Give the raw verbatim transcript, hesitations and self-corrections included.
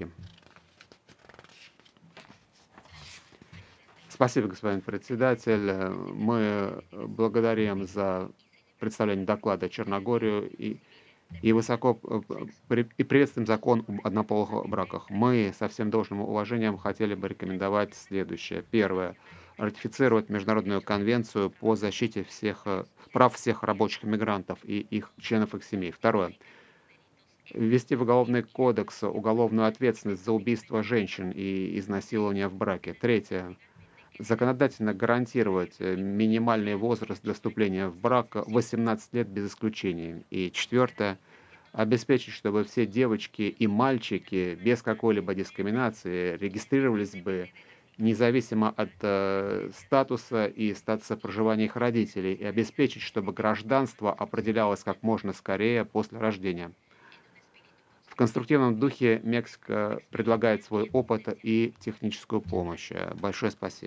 браки. Спасибо, господин председатель. Э, Мы э, благодарим за представление доклада Черногорию и, и высоко э, п- при- и приветствуем закон об однополых браках. Мы со всем должным уважением хотели бы рекомендовать следующее. Первое. Ратифицировать Международную конвенцию по защите всех, э, прав всех рабочих мигрантов и их членов их семей. Второе. Ввести в Уголовный кодекс уголовную ответственность за убийство женщин и изнасилование в браке. Третье. Законодательно гарантировать э, минимальный возраст для вступления в брак восемнадцать лет без исключения. И четвертое. Обеспечить, чтобы все девочки и мальчики без какой-либо дискриминации регистрировались бы независимо от э, статуса и статуса проживания их родителей, и обеспечить, чтобы гражданство определялось как можно скорее после рождения. В конструктивном духе Мексика предлагает свой опыт и техническую помощь. Э, Большое спасибо.